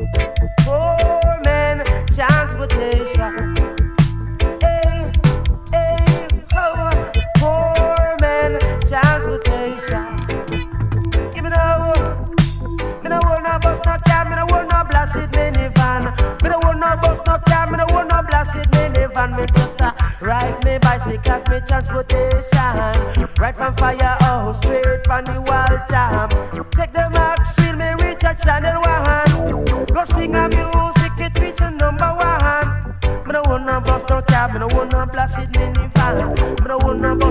Poor man, transportation. Hey, hey, oh, poor man, transportation. Give me no want no bus, no cab, me no want no blasted minivan. Me no want no bus, no cab, me no want no blasted minivan. Me just ride me bicycle, me transportation. Right from Firehouse, straight from the Waltham. Take the max, feel me reach a channel 1. Go sing a music, it reach a number 1. Me no want no bus, no cab, me no want no blasted minivan. Me no want no bus.